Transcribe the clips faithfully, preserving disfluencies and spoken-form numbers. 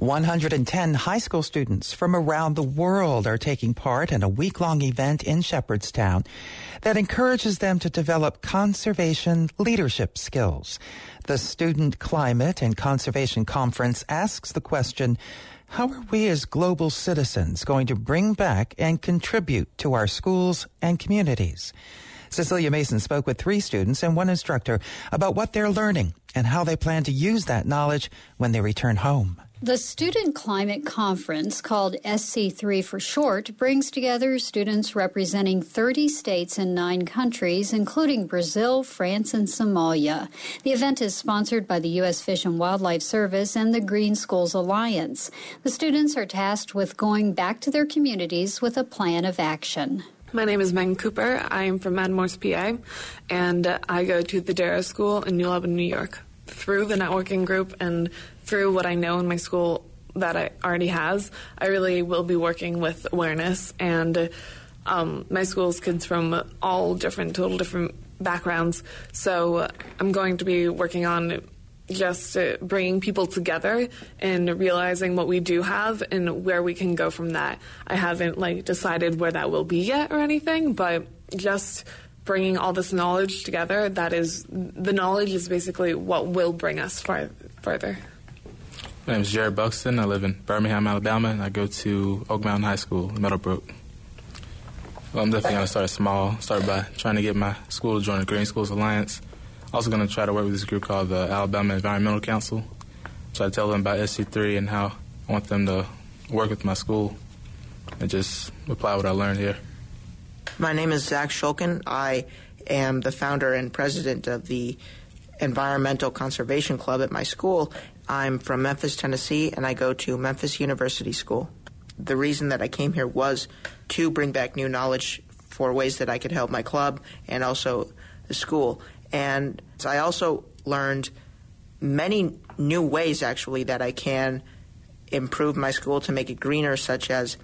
one hundred ten high school students from around the world are taking part in a week-long event in Shepherdstown that encourages them to develop conservation leadership skills. The Student Climate and Conservation Conference asks the question, how are we as global citizens going to bring back and contribute to our schools and communities? Cecilia Mason spoke with three students and one instructor about what they're learning and how they plan to use that knowledge when they return home. The Student Climate Conference, called S C three for short, brings together students representing thirty states and nine countries, including Brazil, France, and Somalia. The event is sponsored by the U S Fish and Wildlife Service and the Green Schools Alliance. The students are tasked with going back to their communities with a plan of action. My name is Megan Cooper. I am from Matamoros, P A, and I go to the Darrow School in New Lebanon, New York. Through the networking group and through what I know in my school that I already has, I really will be working with awareness. And um, my school is kids from all different, total different backgrounds. So I'm going to be working on just uh, bringing people together and realizing what we do have and where we can go from that. I haven't like decided where that will be yet or anything, but just bringing all this knowledge together, that is, the knowledge is basically what will bring us far, further. My name is Jared Buxton. I live in Birmingham, Alabama, and I go to Oak Mountain High School in Meadowbrook. Well, I'm definitely going to start small, start by trying to get my school to join the Green Schools Alliance. Also going to try to work with this group called the Alabama Environmental Council. Try to tell them about S C three and how I want them to work with my school and just apply what I learned here. My name is Zach Shulkin. I am the founder and president of the Environmental Conservation Club at my school. I'm from Memphis, Tennessee, and I go to Memphis University School. The reason that I came here was to bring back new knowledge for ways that I could help my club and also the school. And I also learned many new ways, actually, that I can improve my school to make it greener, such as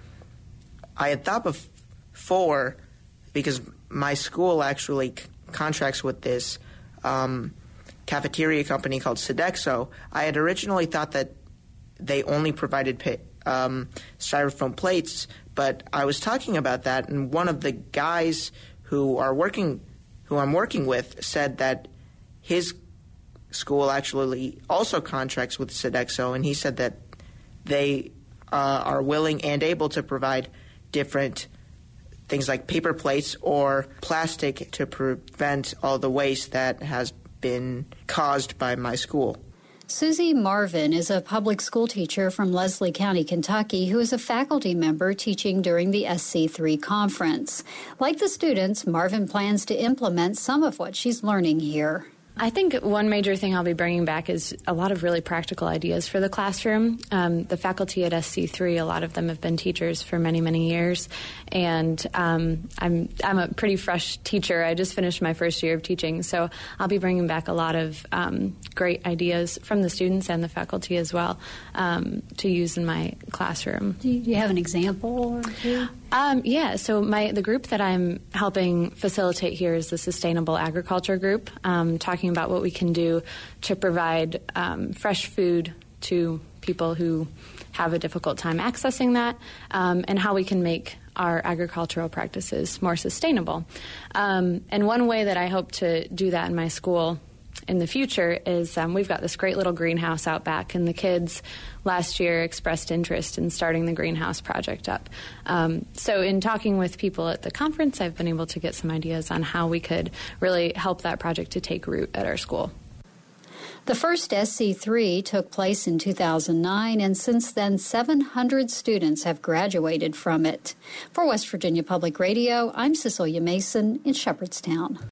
I had thought before, because my school actually c- contracts with this um, cafeteria company called Sodexo. I had originally thought that they only provided pa- um, styrofoam plates, but I was talking about that, and one of the guys who are working, who I'm working with, said that his school actually also contracts with Sodexo, and he said that they uh, are willing and able to provide different things like paper plates or plastic to prevent all the waste that has been caused by my school. Susie Marvin is a public school teacher from Leslie County, Kentucky, who is a faculty member teaching during the S C three conference. Like the students, Marvin plans to implement some of what she's learning here. I think one major thing I'll be bringing back is a lot of really practical ideas for the classroom. Um, the faculty at S C three, a lot of them have been teachers for many, many years, and um, I'm I'm a pretty fresh teacher. I just finished my first year of teaching, so I'll be bringing back a lot of um, great ideas from the students and the faculty as well um, to use in my classroom. Do you have an example or two? Um, yeah, so my the group that I'm helping facilitate here is the Sustainable Agriculture Group, um, talking about what we can do to provide um, fresh food to people who have a difficult time accessing that, um, and how we can make our agricultural practices more sustainable. Um, and one way that I hope to do that in my school in the future is um, we've got this great little greenhouse out back, and the kids last year expressed interest in starting the greenhouse project up. Um, so in talking with people at the conference, I've been able to get some ideas on how we could really help that project to take root at our school. The first S C three took place in two thousand nine, and since then, seven hundred students have graduated from it. For West Virginia Public Radio, I'm Cecilia Mason in Shepherdstown.